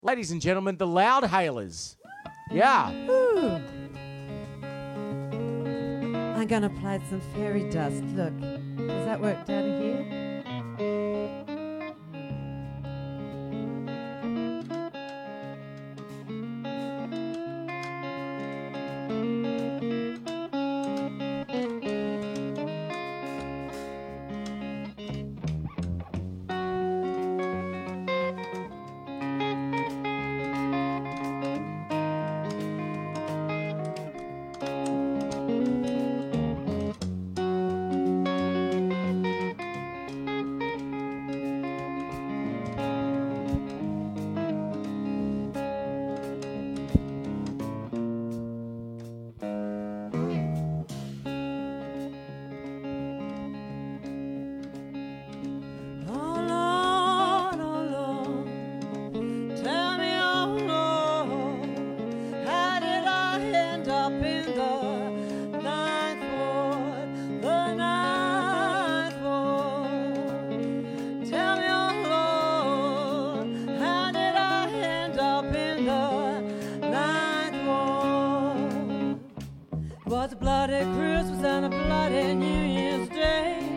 Ladies and gentlemen, the Loudhailers. Yeah. Ooh. I'm going to play some fairy dust. Look, does that work down here? Was a bloody Christmas and a bloody New Year's Day.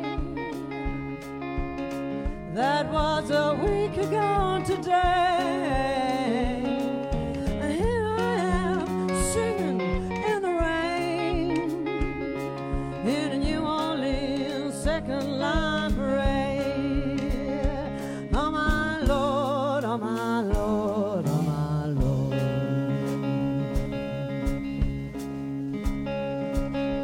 That was a week ago today. And here I am singing in the rain in a New Orleans second line parade. Oh my Lord, oh my Lord, oh my Lord.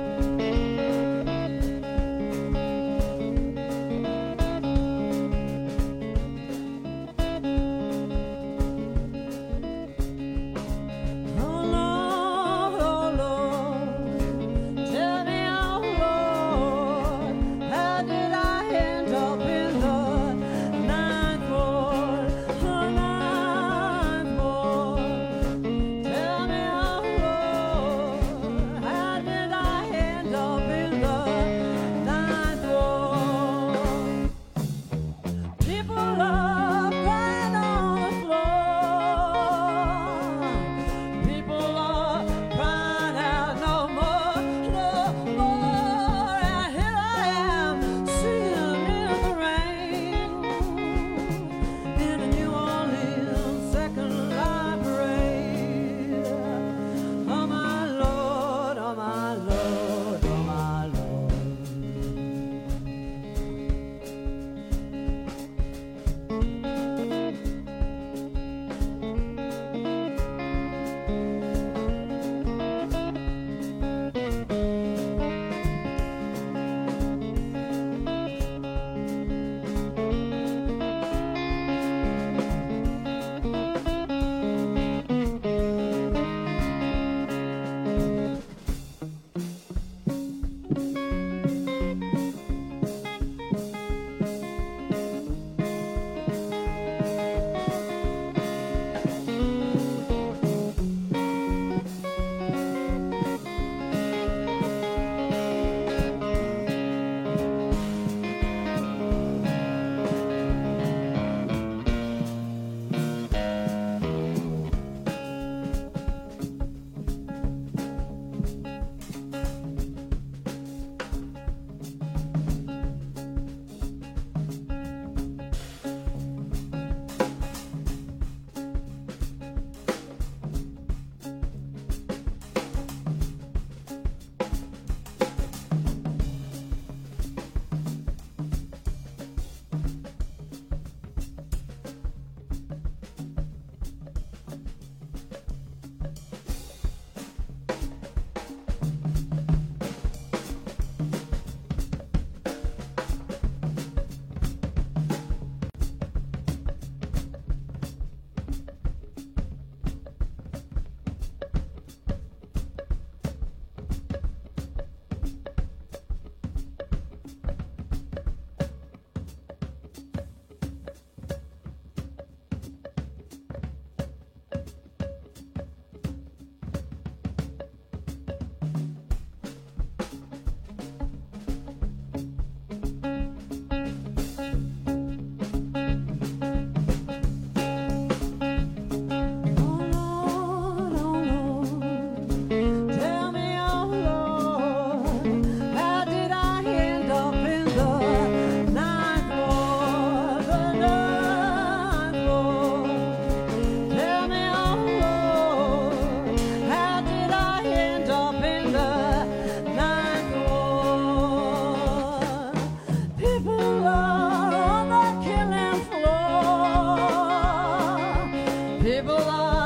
People are